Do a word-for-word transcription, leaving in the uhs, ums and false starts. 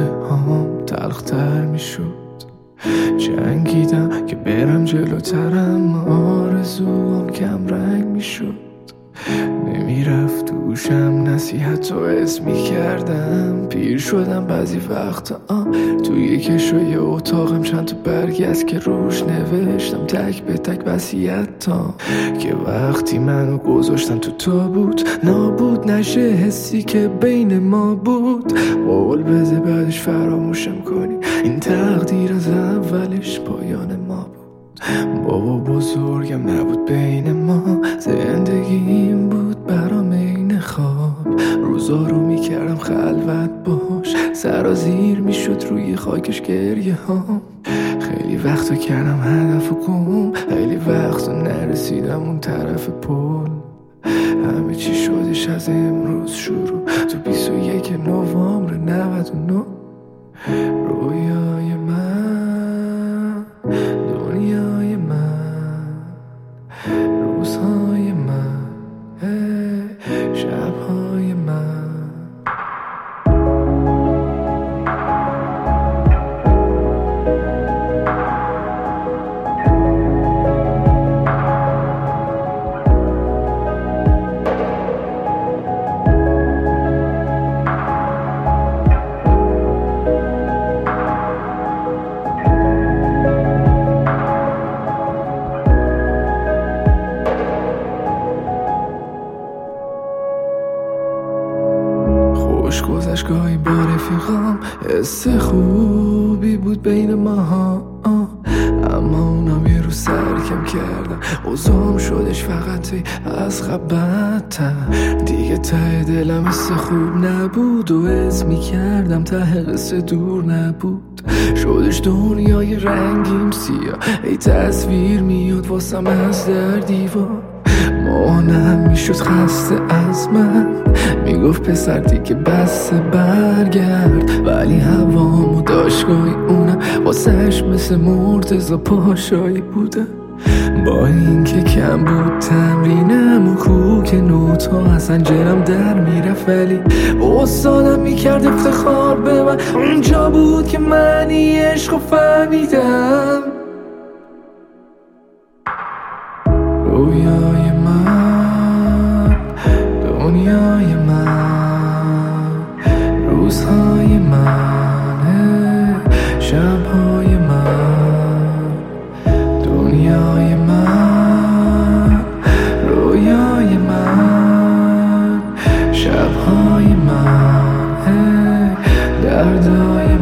هام تلختر می شد. جنگیدم که برم جلوترم، آرزوام کم رنگ می شد. نمیرفت دوشم نصیحت و اسمی کردم. پیر شدم بعضی وقتا توی کشوی اتاقم چند تا برگی است که روش نوشتم تک به تک وصیتام، که وقتی منو گذاشتن تو تابوت نابود نشه حسی که بین ما بود. قول بده بعدش فراموشم کنی، این تقدیر از اولش پایان ما بود. بابا بزرگم نبود بین ما، زندگیم بود برام این خواب. روزا رو میکردم خلوت باش، سرازیر میشد روی خاکش گریه ها. خیلی وقتا کردم هدف و گم، خیلی وقتا نرسیدم اون طرف پل. همه چی شدش از امروز شروع، تو بیست و یک نوامبر نود و نه. رویای من، دنیای من، روزهای من، شبهای من. خوش گذشت گاهی با رفیقام، حس خوبی بود بین ماها، اما اونم یه رو سرکم کردم. اوضاعم شدش فقط از بدتر. دیگه ته دلم حس خوب نبود و حس میکردم ته قصه دور نبود. شدش دنیای رنگیم سیاه، ای تصویر میاد واسم از در دیوار. مامانم میشد خسته از من، میگفت پسر دیگه بس برگرد. ولی هوامو داشت گاهی اونم واسهش مثل مرتضی پاشایی بودم. با اینکه کم بود تمرینم و کوک نوتا از انجرم در میرفت، ولی استادم میکرد افتخار به من. اونجا بود که معنی عشقو فهمیدم. رویای من، دنیای من، روزهای من، شبهای من. دنیای من، رویای من، شبهای من، دردای